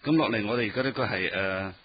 咁落嚟，我哋而家呢個係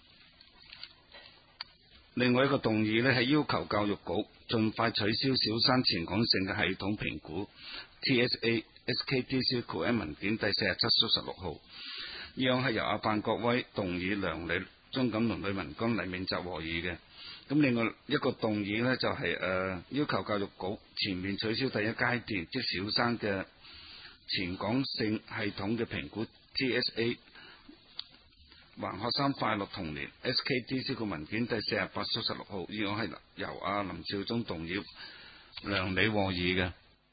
另外一個動議呢，係要求教育局盡快取消小三全港性嘅系統評估 TSA SKDC QM 文件第47/16號。議案係由阿范國威動議，梁理、鍾錦麟、呂文君、黎銘澤和議嘅。咁另外一個動議呢，就係要求教育局全面取消第一階段即小三嘅全港性系統嘅評估 TSA 還學生快樂童年 SKDC 個文件第48/16號。議案係由阿林少忠動議，梁理和議嘅。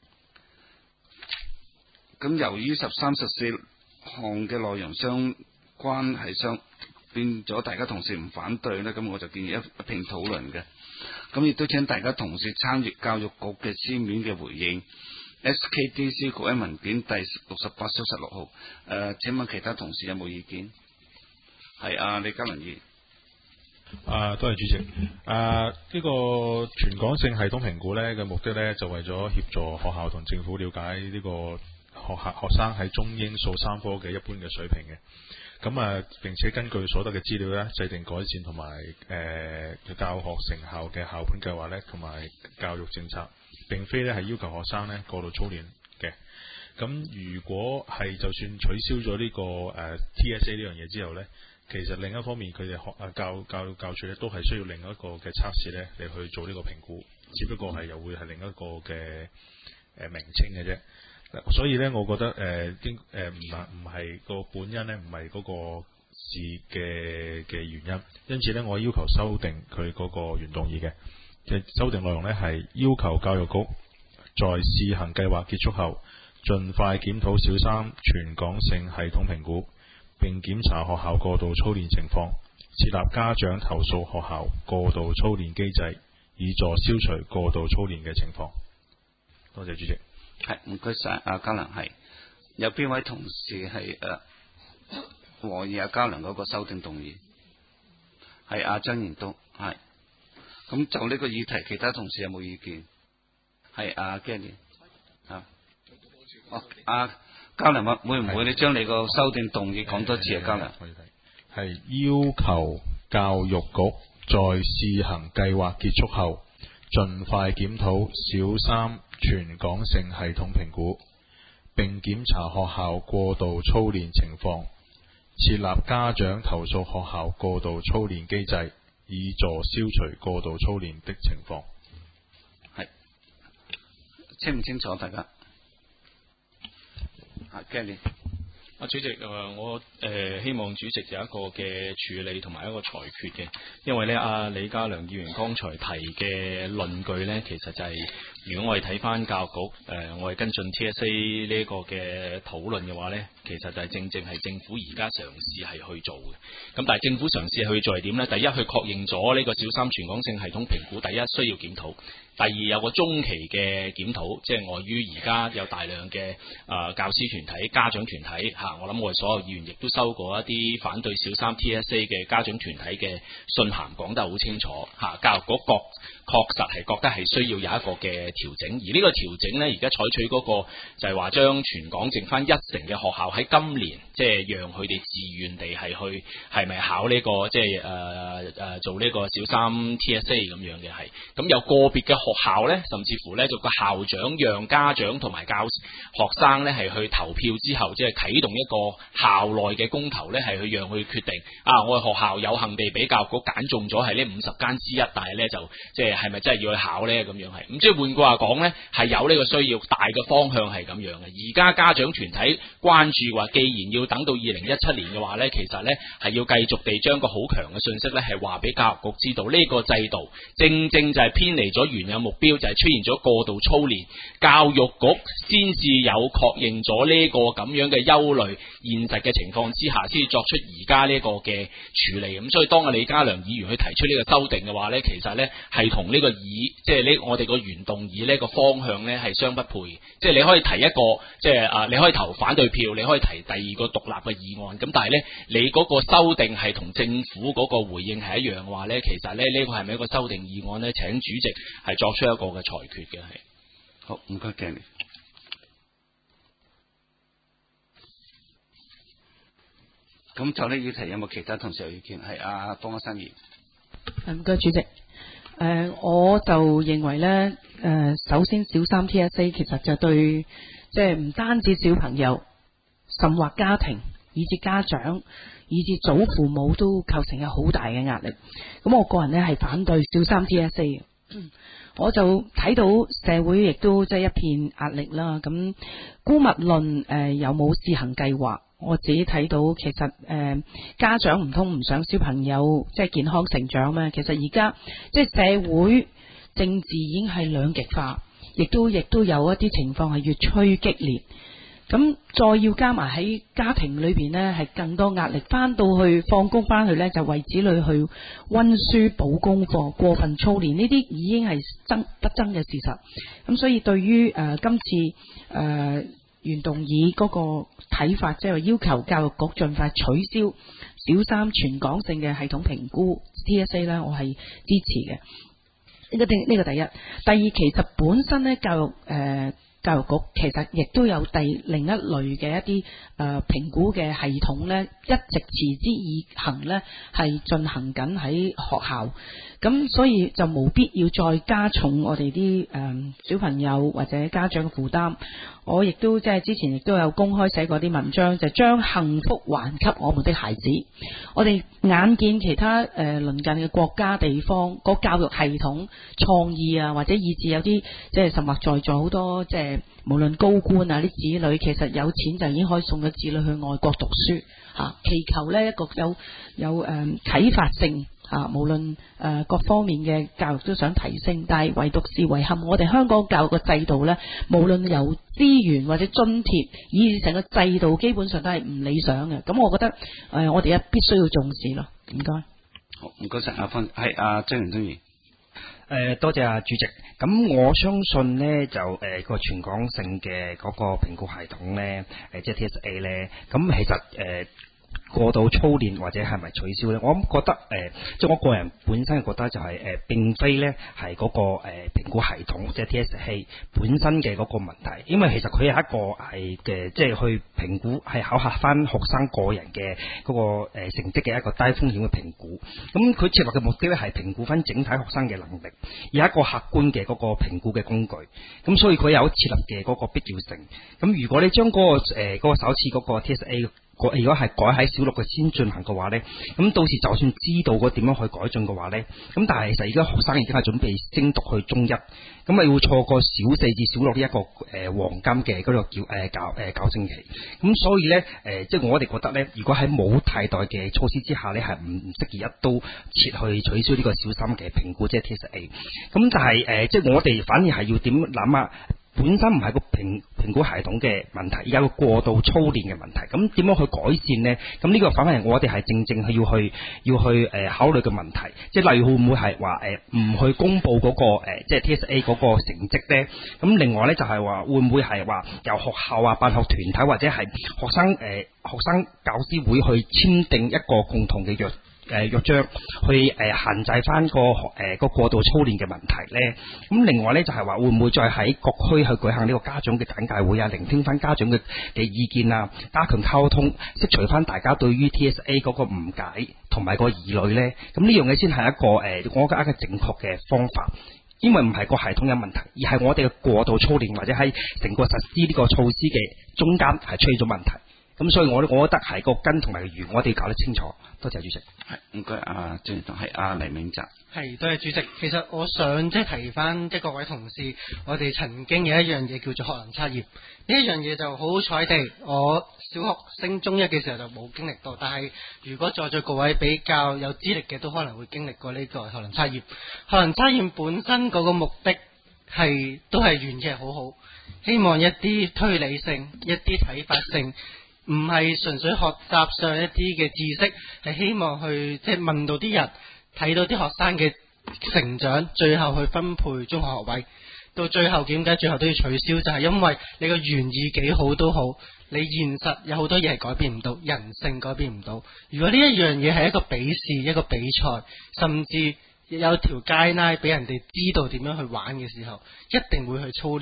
咁由於13、14項嘅內容相關係變咗，大家同事唔反對呢，咁我就建議一併討論嘅。咁亦都請大家同事參閱教育局嘅書面嘅回應 SKDC 局喺文件第68/16號。請問其他同事有冇意見？係李嘉麟議員。 多謝主席。呢個全港性系統評估呢嘅目的呢，就為咗協助學校同政府了解呢個學生喺中英數三科嘅一般嘅水平嘅。咁並且根據所得嘅資料呢，制定改善同埋教學成效嘅校本計劃呢，同埋教育政策，並非呢係要求學生呢過度操練嘅。咁如果係就算取消咗呢個TSA 呢樣嘢之後呢，其實另一方面佢哋教處呢都係需要另一個嘅測試呢嚟去做呢個評估，只不過係又會係另一個嘅名稱嘅啫。所以呢，我覺得唔係個本因呢，唔係嗰個事嘅原因，因此呢，我要求修訂佢嗰個原動議嘅修訂內容呢，係要求教育局在試行計劃結束後，盡快檢討小三全港性系統評估，並檢查學校過度操練情況，設立家長投訴學校過度操練機制，以助消除過度操練嘅情況。多謝主席。 係，唔該晒，嘉麟。係有邊位同事係和議嘉麟嗰個修訂動議？係張賢都係。咁就呢個議題，其他同事有冇意見？係Gary 嘉麟會唔會你將你個修訂動議講多次嘉麟？ 係要求教育局在試行計劃結束後，盡快檢討小三全港性系統評估，並檢查學校過度操練情況，設立家長投訴學校過度操練機制，以助消除過度操練的情況。 係清唔清楚大家？Gary。 主席，我希望主席有一個嘅處理同埋一個裁決嘅，因為呢李家良議員剛才提嘅論據呢，其實就係、如果我哋睇翻教育局我哋跟進 TSA 呢個嘅討論嘅話呢，其實就係正係政府而家嘗試係去做嘅。咁但係政府嘗試去做係點呢？第一，去確認咗呢個小三全港性系統評估，第一需要檢討。第二，有個中期嘅檢討，即係礙於而家有大量嘅教師團體、家長團體我諗我哋所有議員亦都收過一啲反對小三 TSA 嘅家長團體嘅信函，講得好清楚教育局確實係覺得係需要有一個嘅調整，而呢個調整呢，而家採取嗰個就係話將全港剩翻1成嘅學校喺今年，即係讓佢哋自願地係咪考呢個即係做呢個小三 TSA 咁樣嘅係，咁有個別嘅學校呢，甚至乎呢，就個校長讓家長同埋學生呢係去投票之後，即係啟動一個校內嘅公投呢，係去讓佢決定我哋學校有幸地俾教育局揀中咗係呢50間之一，但係呢，就即係咪真係要去考呢？咁樣係，咁即係換句話講呢，係有呢個需要，大嘅方向係咁樣嘅。而家家長團體關注話，既然要等到2017年嘅話呢，其實呢係要繼續地將個好強嘅信息呢係話俾教育局知道，呢個制度正就係偏離咗原有目標，就係出現咗過度操練，教育局先至有確認咗呢個咁樣嘅憂慮現實嘅情況之下，先至作出而家呢個嘅處理。咁所以當李家良議員去提出呢個修訂嘅話呢，其實呢係同呢個即係呢我哋個原動議呢個方向呢係相不配。即係你可以提一個即係你可以投反對票，你可以提第二個獨立嘅議案，咁但係呢，你嗰個修訂係同政府嗰個回應係一樣嘅話呢，其實呢個係咪一個修訂議案呢？請主席係作出一個嘅裁決嘅。係好，唔該嘅。 咁就呢議題有冇其他同事有意見？係阿方生議。 唔該，主席。我就認為呢，首先小三 TSA 其實就對即係唔單止小朋友，甚或家庭，以至家長，以至祖父母都構成有好大嘅壓力。咁我個人呢係反對小三 TSA 嘅。我就睇到社會亦都即係一片壓力啦。咁姑勿論有冇試行計劃，我自己睇到其實家長唔通唔想小朋友即係健康成長咩？其實而家即係社會政治已經係兩極化，亦都有一啲情況係越趨激烈。咁再要加埋喺家庭裏邊呢，係更多壓力。翻到去放工翻去呢，就為子女去溫書補功課，過分操練，呢啲已經係不爭嘅事實。咁所以對於今次原動議嗰個睇法，即係要求教育局盡快取消小三全港性嘅系統評估 TSA 呢，我係支持嘅。呢個第一。第二，其實本身呢教育局其實亦都有另一類嘅一啲評估嘅系統呢，一直持之以恆呢，係進行緊喺學校。咁所以就冇必要再加重我哋啲小朋友或者家長嘅負擔。我亦都即係之前亦都有公開寫過啲文章，就將幸福還給我們的孩子。我哋眼見其他鄰近嘅國家地方個教育系統創意啊，或者以至有啲即係甚或在座好多即係無論高官啊啲子女，其實有錢就已經可以送咗子女去外國讀書嚇，祈求呢一個有啟發性。無論各方面嘅教育都想提升，但係唯獨是遺憾，我哋香港教育嘅制度呢，無論有資源或者津貼，以至成個制度基本上都係唔理想嘅。咁我覺得我哋必須要重視咯。唔該。 好，唔該晒阿芬，係阿張元忠議。 多謝阿主席。咁我相信呢，就個全港性嘅嗰個評估系統呢，即係 TSA 呢，咁其實過度操練或者係咪取消呢？我覺得即係我個人本身覺得就係並非呢係嗰個評估系統即係 TSA 本身嘅嗰個問題，因為其實佢係一個係嘅即係去評估係考核翻學生個人嘅嗰個成績嘅一個低風險嘅評估。咁佢設立嘅目的呢係評估翻整體學生嘅能力，有一個客觀嘅嗰個評估嘅工具。咁所以佢有設立嘅嗰個必要性。咁如果你將嗰個首次嗰個 TSA如果係改喺小六嘅先進行嘅話呢，咁到時就算知道嗰點樣去改進嘅話呢，咁但係其實而家學生已經係準備升讀去中一，咁咪會錯過小四至小六呢一個黃金嘅嗰個矯正期。咁所以呢，即係我哋覺得呢，如果喺冇替代嘅措施之下呢，係唔適宜一刀切去取消呢個小三嘅評估，即係 TSA。咁但係即係我哋反而係要點諗啊？本身唔係個評估系統嘅問題，而家個過度操練嘅問題。咁點樣去改善呢？咁呢個反而我哋係正係要去考慮嘅問題。即係例如會唔會係話唔去公佈嗰個即係 TSA 嗰個成績呢？咁另外呢，就係話會唔會係話由學校啊、辦學團體或者係學生教師會去簽訂一個共同嘅約章去限制翻個過度操練嘅問題呢？咁另外呢，就係話會唔會再喺各區去舉行呢個家長嘅簡介會啊，聆聽翻家長嘅意見啊，加強溝通，釋除翻大家對於 TSA 嗰個誤解同埋個疑慮呢？咁呢樣嘢先係一個我覺得一個正確嘅方法。因為唔係個系統有問題，而係我哋嘅過度操練或者喺成個實施呢個措施嘅中間係出現咗問題。咁所以我覺得係個根同埋個源，我哋要搞得清楚。多謝主席。 係唔該，阿張同係阿黎明澤。 係，多謝主席。其實我想即係提翻即係各位同事，我哋曾經有一樣嘢叫做學能測驗。呢一樣嘢就好彩地，我小學升中一嘅時候就冇經歷到。但係如果在座各位比較有資歷嘅，都可能會經歷過呢個學能測驗。學能測驗本身嗰個目的都係原意係好好，希望一啲推理性、一啲啟發性。唔係純粹學習上一啲嘅知識，係希望去即係問到啲人，睇到啲學生嘅成長，最後去分配中學學位。到最後點解最後都要取消？就係因為你個原意幾好都好，你現實有好多嘢係改變唔到，人性改變唔到。如果呢一樣嘢係一個比試、一個比賽，甚至有條街拉俾人哋知道點樣去玩嘅時候，一定會去操練。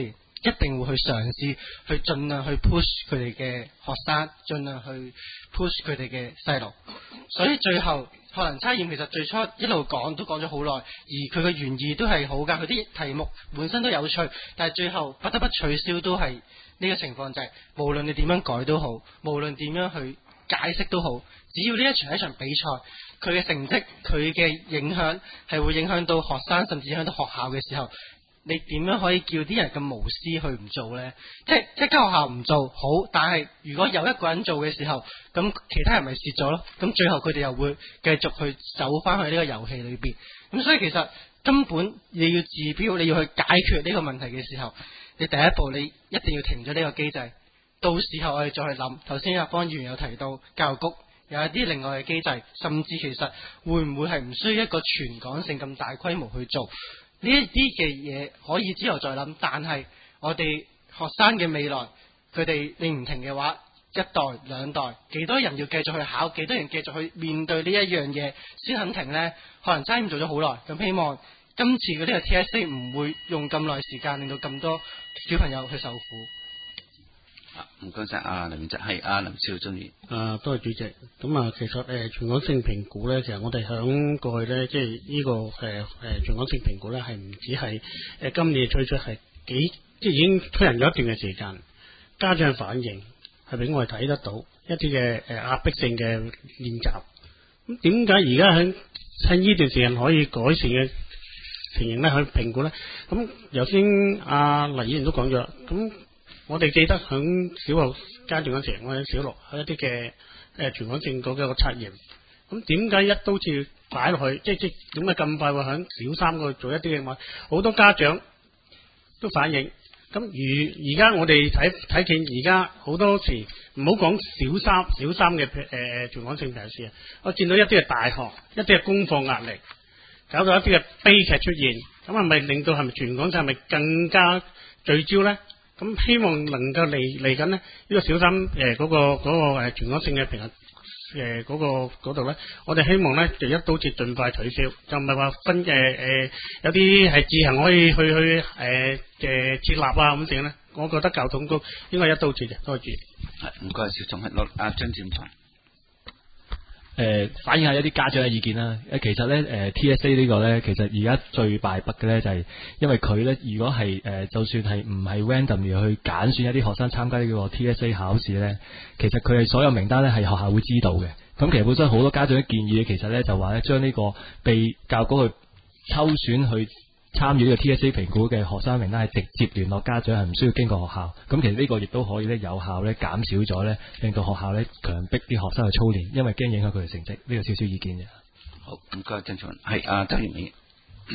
一定會去嘗試去盡量去 push 佢哋嘅學生，盡量去 push 佢哋嘅細路。所以最後學能測驗其實最初一路講都講咗好耐，而佢嘅原意都係好㗎，佢啲題目本身都有趣，但係最後不得不取消都係呢個情況，就係無論你點樣改都好，無論點樣去解釋都好，只要呢一場係一場比賽，佢嘅成績佢嘅影響係會影響到學生，甚至影響到學校嘅時候，你點樣可以叫啲人咁無私去唔做呢？即係間學校唔做好，但係如果有一個人做嘅時候，咁其他人咪蝕咗咯。咁最後佢哋又會繼續去走翻去呢個遊戲裏邊。咁所以其實根本你要治標，你要去解決呢個問題嘅時候，你第一步你一定要停咗呢個機制。到時候我哋再去諗。頭先阿方議員有提到教育局有一啲另外嘅機制，甚至其實會唔會係唔需要一個全港性咁大規模去做？呢一啲嘅嘢可以之後再諗，但係我哋學生嘅未來，佢哋你唔停嘅話，一代兩代幾多人要繼續去考，幾多人繼續去面對呢一樣嘢先肯停呢？可能真係做咗好耐，咁希望今次嘅呢個 TSA 唔會用咁耐時間，令到咁多小朋友去受苦。 唔該晒，林院長，係阿林少忠議。 多謝主席。咁其實全港性評估咧，其實我哋響過去咧，即係呢個全港性評估咧，係唔止係今年推出，係即係已經推行咗一段嘅時間。家長反應係俾我哋睇得到一啲嘅壓迫性嘅練習。咁點解而家喺呢段時間可以改善嘅情形咧去評估咧？咁頭先黎議員都講咗，咁我哋記得響小學階段嗰時，我喺小六喺一啲嘅全港性嗰個測驗。咁點解一刀切擺落去？即係點解咁快會響小三嗰度做一啲嘅話？好多家長都反映。咁而家我哋睇見而家好多時唔好講小三嘅全港性考試啊，我見到一啲嘅大學一啲嘅功課壓力，搞到一啲嘅悲劇出現。咁係咪令到係咪全港性係咪更加聚焦咧？咁希望能夠嚟緊呢個小三嗰個全港性嘅評核嗰度咧，我哋希望咧就一刀切盡快取消，就唔係話分有啲係自行可以去設立啊咁樣咧。我覺得教統局應該一刀切嘅。多謝。 唔該，小總係落張展才。 反映下一啲家長嘅意見啦。其實咧TSA 呢個咧，其實而家最敗筆嘅咧就係因為佢咧，如果係就算係唔係 random 而去揀選一啲學生參加呢個 TSA 考試咧，其實佢係所有名單咧係學校會知道嘅。咁其實本身好多家長嘅建議，其實咧就話咧將呢個被教育局去抽選去參與呢個 TSA 評估嘅學生名單係直接聯絡家長，係唔需要經過學校。咁其實呢個亦都可以咧有效咧減少咗咧，令到學校咧強迫啲學生去操練，因為驚影響佢哋成績。呢個少少意見嘅。 好，唔該，鄭松文，係周賢明。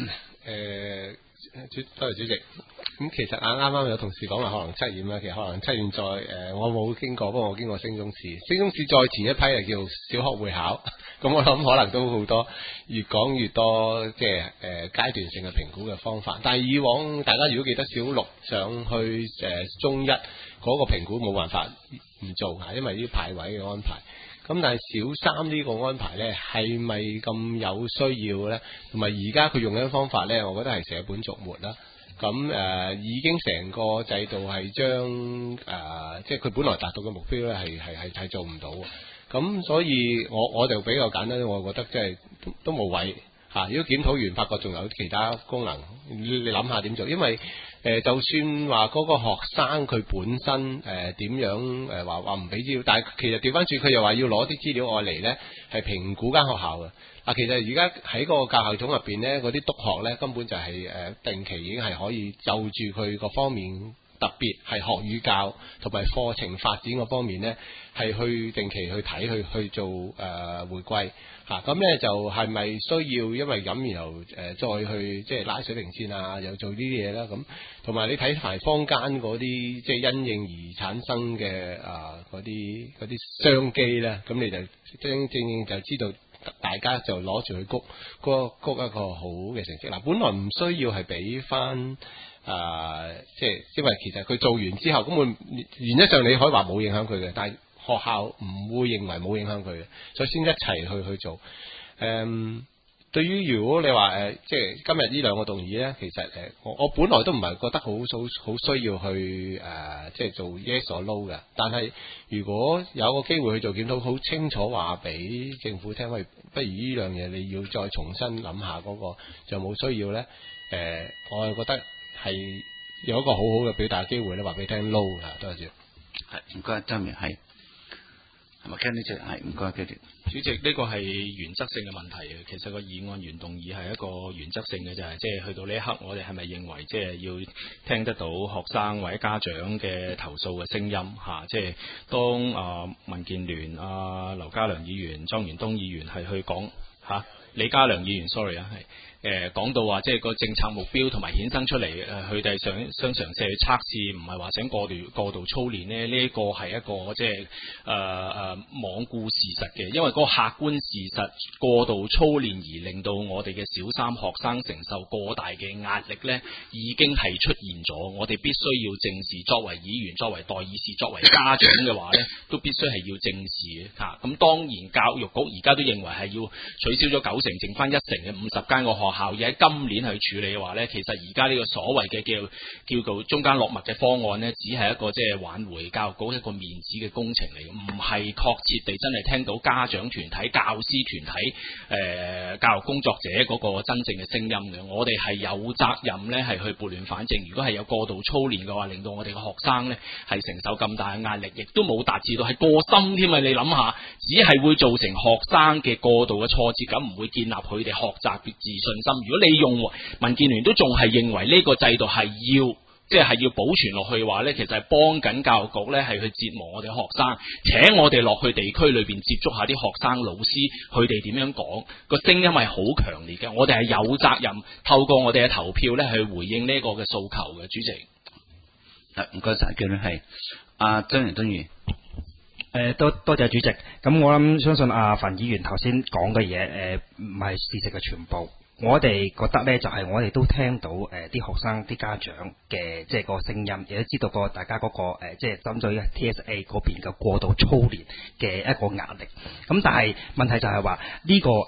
多謝主席。咁其實啱有同事講話學能測驗啦，其實學能測驗在我冇經過，不過我經過升中試。升中試再前一批係叫小學會考，咁我諗可能都好多越講越多，即係階段性嘅評估嘅方法。但係以往大家如果記得小六上去中一嗰個評估冇辦法唔做嚇，因為啲派位嘅安排。咁但係小三呢個安排呢，係咪咁有需要呢？同埋而家佢用緊方法呢，我覺得係捨本逐末啦。咁已經成個制度係將即係佢本來達到嘅目標呢，係做唔到。咁所以我就比較簡單，我覺得即係都無謂嚇。如果檢討完發覺仲有其他功能，你諗下點做？因為就算話嗰個學生佢本身點樣話唔俾資料，但係其實調翻轉佢又話要攞啲資料外嚟呢，係評估間學校嘅。嗱，其實而家喺嗰個教學系統入邊呢，嗰啲督學呢，根本就係定期已經係可以就住佢各方面，特別係學與教同埋課程發展嗰方面呢，係去定期去睇去做回歸嚇。咁呢就係咪需要因為咁然後再去即係拉水平線啊，又做呢啲嘢啦？咁同埋你睇埋坊間嗰啲即係因應而產生嘅嗰啲商機呢，咁你就正就知道。大家就攞住去谷一個好嘅成績啦。本來唔需要係俾翻即係因為其實佢做完之後，咁原則上你可以話冇影響佢嘅，但係學校唔會認為冇影響佢嘅，所以先一齊去做。 對於如果你話即係今日呢兩個動議咧，其實我本來都唔係覺得好需要去即係做 yes or no 嘅。但係如果有個機會去做檢討，好清楚話俾政府聽，喂，不如呢樣嘢你要再重新諗下嗰個就冇需要咧。我係覺得係有一個好好嘅表達機會咧，話俾你聽 no 㗎。多謝。 係唔該，周明係。係咪跟呢隻係唔該嘅？ 主席，呢個係原則性嘅問題嘅。其實個議案原動議係一個原則性嘅，就係即係去到呢一刻，我哋係咪認為即係要聽得到學生或者家長嘅投訴嘅聲音嚇？即係當民建聯劉家良議員、莊元東議員係去講嚇，李家良議員 sorry 啊係。講到話即係個政策目標同埋衍生出嚟，佢哋想嘗試去測試，唔係話想過度操練呢。呢個係一個即係罔顧事實嘅，因為嗰個客觀事實過度操練而令到我哋嘅小三學生承受過大嘅壓力呢，已經係出現咗。我哋必須要正視，作為議員、作為代議士、作為家長嘅話呢，都必須係要正視嘅嚇。咁當然教育局而家都認為係要取消咗90成，剩翻1成嘅50間個學校要喺今年去處理嘅話呢，其實而家呢個所謂嘅叫做中間落墨嘅方案呢，只係一個即係挽回教育局一個面子嘅工程嚟，唔係確切地真係聽到家長團體、教師團體、教育工作者嗰個真正嘅聲音嘅。我哋係有責任呢係去撥亂反正。如果係有過度操練嘅話，令到我哋嘅學生呢係承受咁大嘅壓力，亦都冇達至到係過深添啊！你諗下，只係會造成學生嘅過度嘅挫折感，唔會建立佢哋學習嘅自信心。如果你用民建聯都仲係認為呢個制度係要即係要保存落去嘅話呢，其實係幫緊教育局呢係去折磨我哋學生，請我哋落去地區裏邊接觸下啲學生老師，佢哋點樣講，個聲音係好強烈嘅。我哋係有責任透過我哋嘅投票呢去回應呢個嘅訴求嘅。主席， 唔該晒，叫你係阿周元東議員。 多謝主席。咁我諗相信阿范議員頭先講嘅嘢，唔係事實嘅全部。我哋覺得呢，就係我哋都聽到啲學生、啲家長嘅即係個聲音，亦都知道過大家嗰個即係針對 TSA 嗰邊嘅過度操練嘅一個壓力。咁但係問題就係話呢個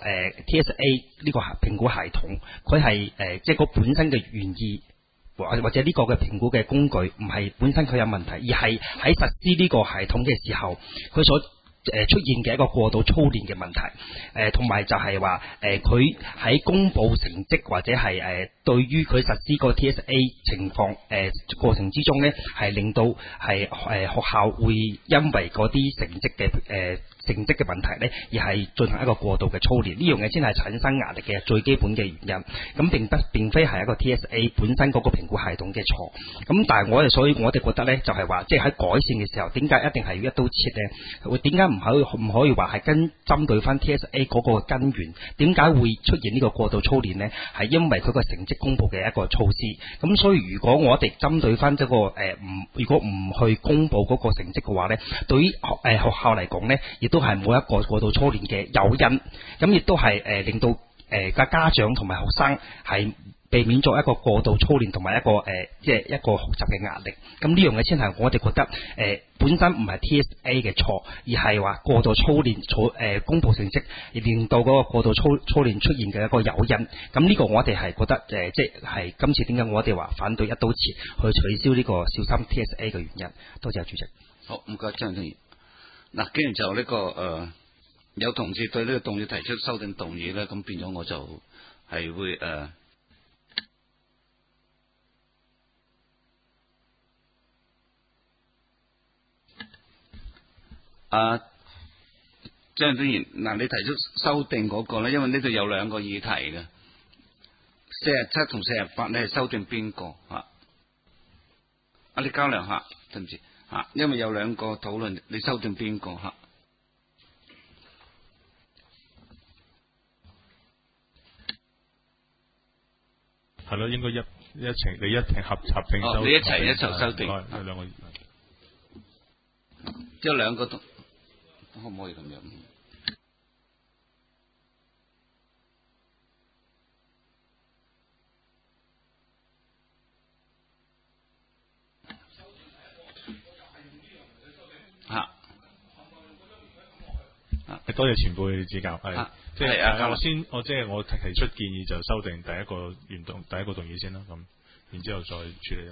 TSA 呢個評估系統，佢係即係個本身嘅原意，或者呢個嘅評估嘅工具唔係本身佢有問題，而係喺實施呢個系統嘅時候，佢所出現嘅一個過度操練嘅問題，同埋就係話佢喺公佈成績或者係對於佢實施個 TSA 情況過程之中呢，係令到係學校會因為嗰啲成績嘅問題呢，而係進行一個過度嘅操練，呢樣嘢先係產生壓力嘅最基本嘅原因。咁並非係一個 TSA 本身嗰個評估系統嘅錯。咁但係所以我哋覺得呢，就係話即係喺改善嘅時候，點解一定係要一刀切呢？點解唔可以話係針對翻 TSA 嗰個根源？點解會出現呢個過度操練呢？係因為佢個成績公佈嘅一個措施。咁所以如果我哋針對翻一個如果唔去公佈嗰個成績嘅話呢，對於學校嚟講呢，亦都係冇一個過度操練嘅誘因，咁亦都係令到家長同埋學生係避免咗一個過度操練同埋一個即係一個學習嘅壓力。咁呢樣嘢先係我哋覺得本身唔係 TSA 嘅錯，而係話過度操練公佈成績而令到嗰個過度操練出現嘅一個誘因。咁呢個我哋係覺得即係今次點解我哋話反對一刀切去取消呢個小三 TSA 嘅原因。多謝主席。 好，唔該張議員。嗱，既然就呢個有同志對呢個動議提出修訂動議咧，咁變咗我就係會張議員，嗱，你提出修訂嗰個咧，因為呢度有兩個議題嘅，47同48，你係修訂邊個啊？你交流下，對唔住啊，因為有兩個討論，你修訂邊個嚇？ 係咯，應該你一齊合併修。 你一齊修訂。 有兩個。 即係兩個可唔可以咁樣？ 多謝前輩指教，係即係我提出建議就修訂第一個動議先啦，咁然之後再處理啦。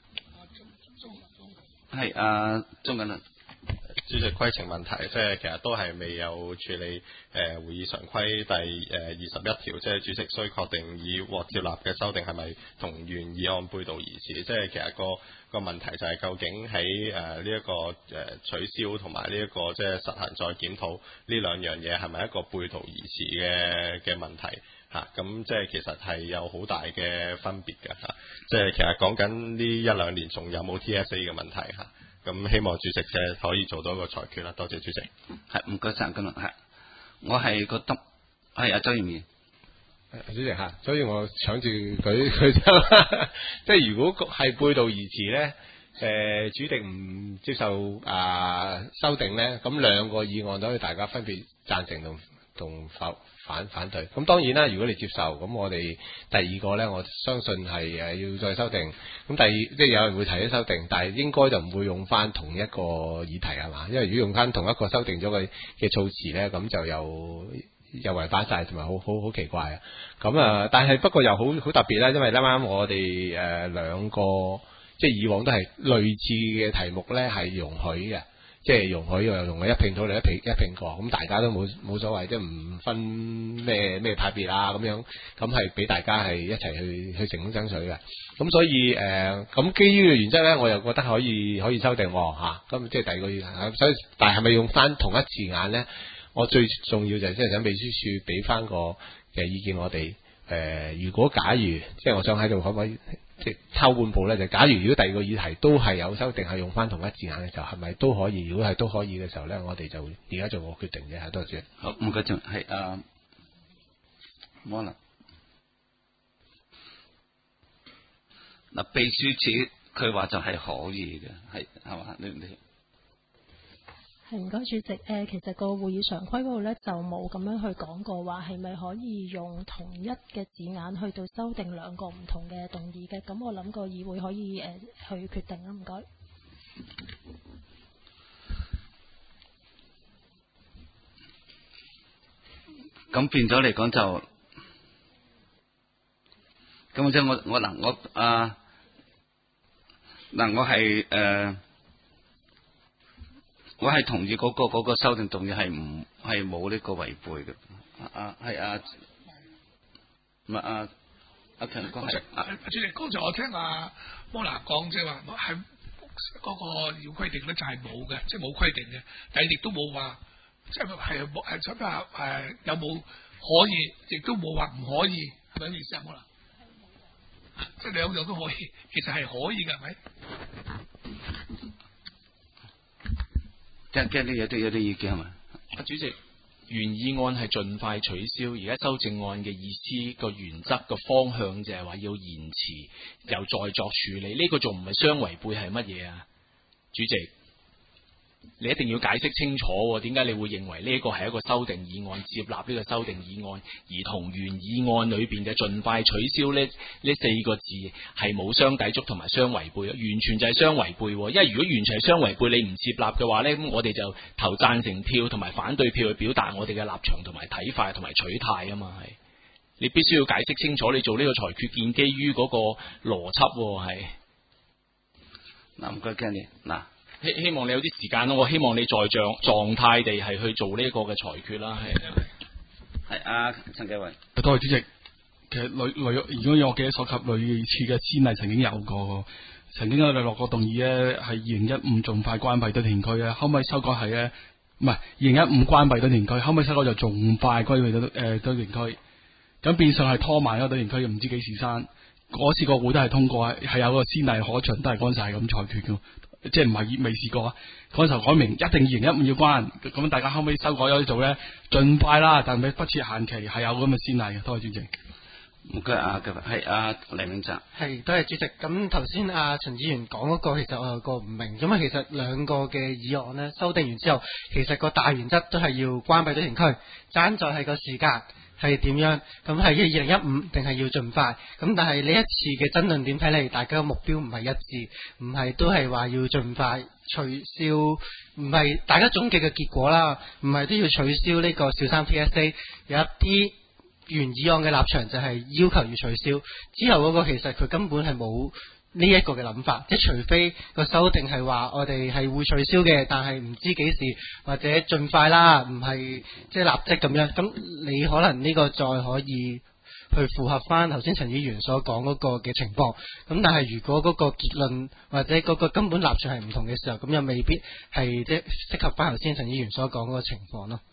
係鍾緊啦。 主席規程問題，即係其實都係未有處理會議常規第21條，即係主席須確定已獲接納嘅修訂係咪同原議案背道而馳。即係其實個問題就係究竟喺呢一個取消同埋呢一個即係實行再檢討呢兩樣嘢係咪一個背道而馳嘅問題嚇？咁即係其實係有好大嘅分別嘅嚇。即係其實講緊呢一兩年仲有冇 TSA 嘅問題嚇？咁希望主席嘅可以做到一個裁決啦，多謝主席。 係唔該曬，今日係我係覺得係周賢賢。 主席嚇，所以我搶住佢即係如果係背道而馳咧，主席唔接受修訂咧，咁兩個議案都可以大家分別贊成同反對。咁當然啦，如果你接受，咁我哋第二個咧，我相信係要再修訂。咁即係有人會提出修訂，但係應該就唔會用翻同一個議題係嘛？因為如果用翻同一個修訂咗嘅措辭咧，咁就又違反晒，同埋好奇怪啊！咁但係不過又好特別啦，因為啱啱我哋兩個即係以往都係類似嘅題目咧，係容許嘅。即係容許又容許一併討論一併過，咁大家都冇所謂，即係唔分咩派別啊咁樣，咁係俾大家係一齊去成功爭取嘅。咁所以咁基於嘅原則咧，我又覺得可以修訂嚇。咁即係第二個意思，所以但係咪用翻同一字眼咧？我最重要就係即係想秘書處俾翻個嘅意見我哋。如果假如即係我想喺度可唔可以？即係抽半步咧，就假如如果第二個議題都係有修訂，係用翻同一字眼嘅時候，係咪都可以？如果係都可以嘅時候咧，我哋就而家做個決定嘅。多謝。 好，唔該曬，係冇啦。嗱，秘書處佢話就係可以嘅，係嘛？你係唔該主席，其實個會議常規嗰度咧就冇咁樣去講過話係咪可以用同一嘅字眼去到修訂兩個唔同嘅動議嘅，咁我諗個議會可以去決定啦，唔該。 咁變咗嚟講就，咁即係我係同意嗰個修訂動議係冇呢個違背嘅。唔係阿強哥係。 主席，剛才我聽摩拿講即係話係嗰個要規定咧就係冇嘅，即係冇規定嘅，但係亦都冇話即係想話有冇可以，亦都冇話唔可以，係咪咁意思啊？摩拿，即係兩樣都可以，其實係可以嘅，係咪？ 驚啲有啲意見係咪？ 主席，原議案係盡快取消，而家修正案嘅意思個原則個方向就係話要延遲，又再作處理，呢個仲唔係相違背係乜嘢啊？主席，你一定要解釋清楚，點解你會認為呢個係一個修訂議案，接納呢個修訂議案，而同原議案裏邊嘅盡快取消呢4個字係冇相抵觸同埋相違背，完全就係相違背。因為如果完全係相違背，你唔接納嘅話呢，咁我哋就投贊成票同埋反對票去表達我哋嘅立場同埋睇法同埋取態啊嘛，係你必須要解釋清楚，你做呢個裁決建基於嗰個邏輯係。 嗱，唔該驚你嗱。 希望你有啲時間咯，我希望你在狀態地係去做呢一個嘅裁決啦。 係陳繼偉。 多謝主席。其實如果我記得所及，類似嘅先例曾經有過，曾經有落過動議咧，係2015盡快關閉堆填區咧，後尾修改係咧，唔係2015關閉堆填區，後尾修改就盡快歸回堆填區，咁變相係拖慢咗堆填區，唔知幾時刪。嗰次個會都係通過，係有個先例可循，都係嗰陣時係咁裁決嘅。即係唔係未試過啊？嗰陣時候改明一定2015要關，咁大家後尾修改咗做咧，盡快啦，但係不設限期，係有咁嘅先例嘅。多謝主席。 唔該係黎永澤。 係多謝主席。咁頭先陳議員講嗰個，其實我有個唔明，因為其實兩個嘅議案咧修訂完之後，其實個大原則都係要關閉堆填區，爭在係個時間係點樣？咁係要2015定係要盡快？咁但係呢一次嘅爭論點睇嚟，大家嘅目標唔係一致，唔係都係話要盡快取消，唔係大家總結嘅結果啦，唔係都要取消呢個小三 TSA。有一啲原議案嘅立場就係要求要取消，之後嗰個其實佢根本係冇呢一個嘅諗法，即係除非個修訂係話我哋係會取消嘅，但係唔知幾時或者盡快啦，唔係即係立即咁樣。咁你可能呢個再可以去符合翻頭先陳議員所講嗰個嘅情況。咁但係如果嗰個結論或者嗰個根本立場係唔同嘅時候，咁又未必係即係適合翻頭先陳議員所講嗰個情況咯。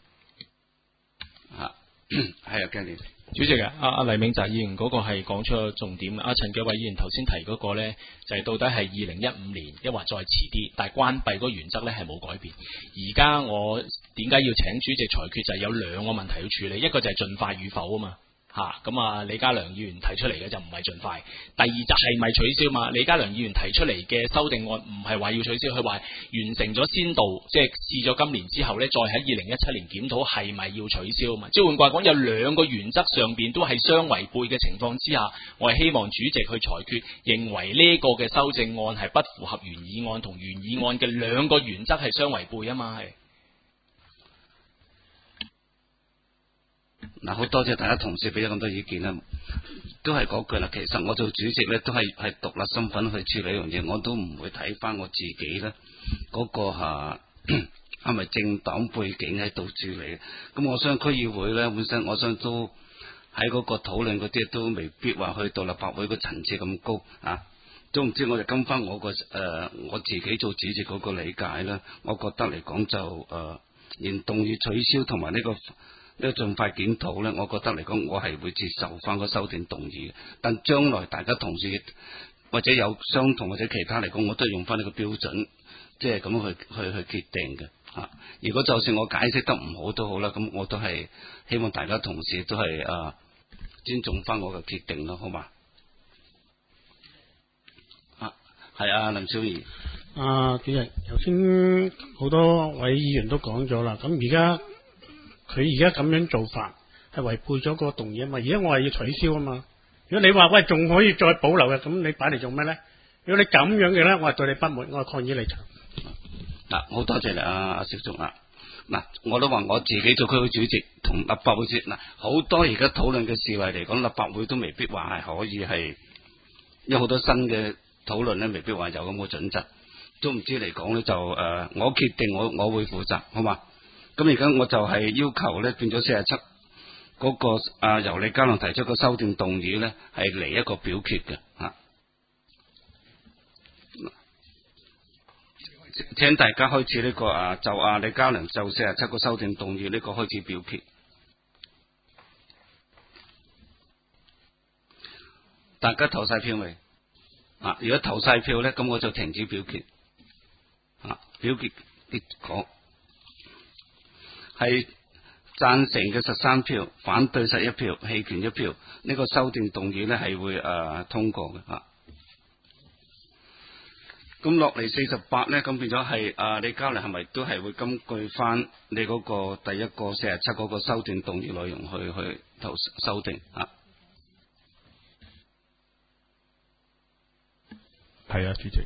係啊，跟住主席啊，阿黎明澤議員嗰個係講出咗重點。阿陳繼偉議員頭先提嗰個呢，就係到底係2015年，抑或再遲啲，但係關閉嗰個原則呢係冇改變。而家我點解要請主席裁決，就係有兩個問題要處理，一個就係盡快與否啊嘛。咁啊，李家良議員提出嚟嘅就唔係盡快。第二就係咪取消嘛？李家良議員提出嚟嘅修訂案唔係話要取消，佢話完成咗先導，即係試咗今年之後呢，再喺2017年檢討係咪要取消嘛？即係換句話講，有兩個原則上邊都係相違背嘅情況之下，我係希望主席去裁決，認為呢個嘅修正案係不符合原議案同原議案嘅兩個原則係相違背啊嘛，係。 嗱，好多謝大家同事俾咗咁多意見啦，都係嗰句啦。其實我做主席咧，都係獨立身份去處理呢樣嘢，我都唔會睇翻我自己咧嗰個係咪政黨背景喺度處理。咁我相信區議會咧本身，我相信都喺嗰個討論嗰啲都未必話去到立法會個層次咁高啊。都唔知我哋跟翻我個我自己做主席嗰個理解咧，我覺得嚟講就連動議取消同埋呢個盡快檢討呢，我覺得嚟講，我係會接受翻個修訂動議嘅。但將來大家同事或者有相同或者其他嚟講，我都係用翻呢個標準，即係咁去決定嘅。如果就算我解釋得唔好都好啦，咁我都係希望大家同事都係尊重翻我嘅決定咯，好嘛？係啊，林小儀。 主席，頭先好多位議員都講咗啦，咁而家佢而家咁樣做法係違背咗個動議啊嘛，而家我係要取消啊嘛。如果你話喂仲可以再保留嘅，咁你擺嚟做咩咧？如果你咁樣嘅咧，我係對你不滿，我係抗議離場。 好多謝你阿小總啦。我都話我自己做區會主席同立法會主席好多而家討論嘅事例嚟講，立法會都未必話係可以係，因為好多新嘅討論咧，未必話有咁嘅準則，都唔知嚟講咧就我決定我會負責，好嘛？咁而家我就係要求咧變咗47嗰個由李家良提出個修訂動議咧係嚟一個表決嘅請大家開始呢個就李家良就47個修訂動議呢個開始表決。大家投晒票未？如果投晒票咧，咁我就停止表決。表決結果係贊成嘅13票，反對11票，棄權1票。呢個修訂動議咧係會通過嘅。咁落嚟48咧，咁變咗係李家良係咪都係會根據翻你嗰個第一個47嗰個修訂動議內容去投修訂係啊，主席。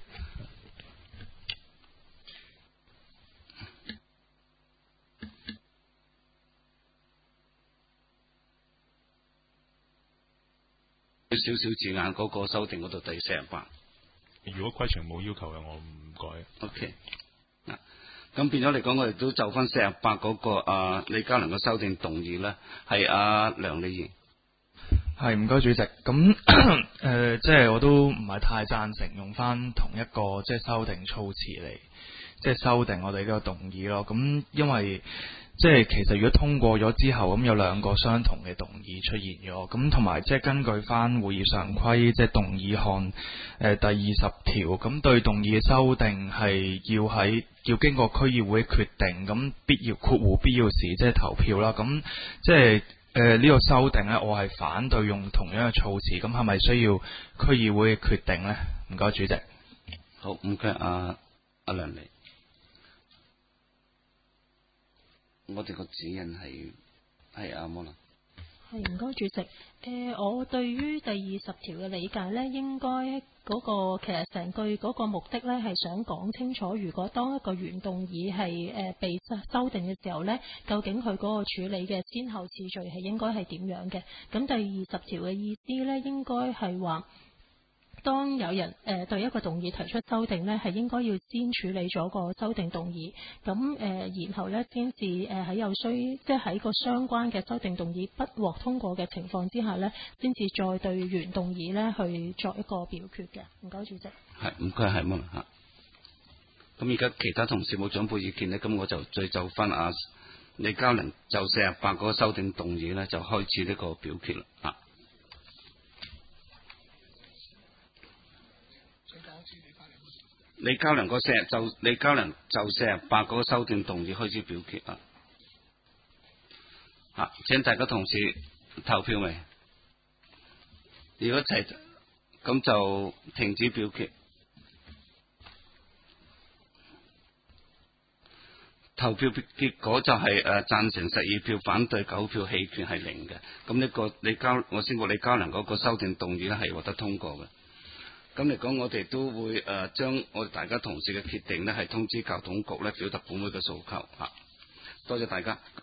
少少字眼嗰個修訂嗰度第48。 如果規程冇要求嘅，我唔改。 OK。咁變咗嚟講，我哋都就翻48嗰個李家良嘅修訂動議咧，係梁李儀。 係，唔該主席。咁即係我都唔係太贊成用翻同一個即係修訂措辭嚟，即係修訂我哋呢個動議咯。咁因為即係其實如果通過咗之後，咁有兩個相同嘅動議出現咗，咁同埋即係根據翻會議常規，即係動議項第20條，咁對動議嘅修訂係要經過區議會決定，咁必要時即係投票啦。咁即係呢個修訂呢，我係反對用同樣嘅措辭，咁係咪需要區議會嘅決定呢？唔該，主席。 好，唔該，阿梁李。我哋個指引係啱啦。 係唔該，主席。我對於第20條嘅理解呢，應該嗰個其實成句嗰個目的呢，係想講清楚，如果當一個原動議係被修訂嘅時候呢，究竟佢嗰個處理嘅先後次序係應該係點樣嘅？咁第20條嘅意思呢，應該係話，當有人對一個動議提出修訂呢，係應該要先處理咗個修訂動議，咁然後呢，先至喺有需，即係喺個相關嘅修訂動議不獲通過嘅情況之下呢，先至再對原動議呢去作一個表決嘅。唔該，主席。 係唔該，係乜嚇？咁而家其他同事冇長輩意見呢，咁我就再就翻李嘉良就48嗰個修訂動議呢，就開始呢個表決啦嚇。李嘉良就48嗰個修訂動議開始表決啦。嚇，請大家同事投票未？如果齊，咁就停止表決。投票結果就係贊成12票，反對9票，棄權係0嘅。咁呢個我宣布李嘉良嗰個修訂動議咧係獲得通過嘅。咁嚟講，我哋都會將我哋大家同事嘅決定呢係通知教統局咧，表達本會嘅訴求嚇。多謝大家。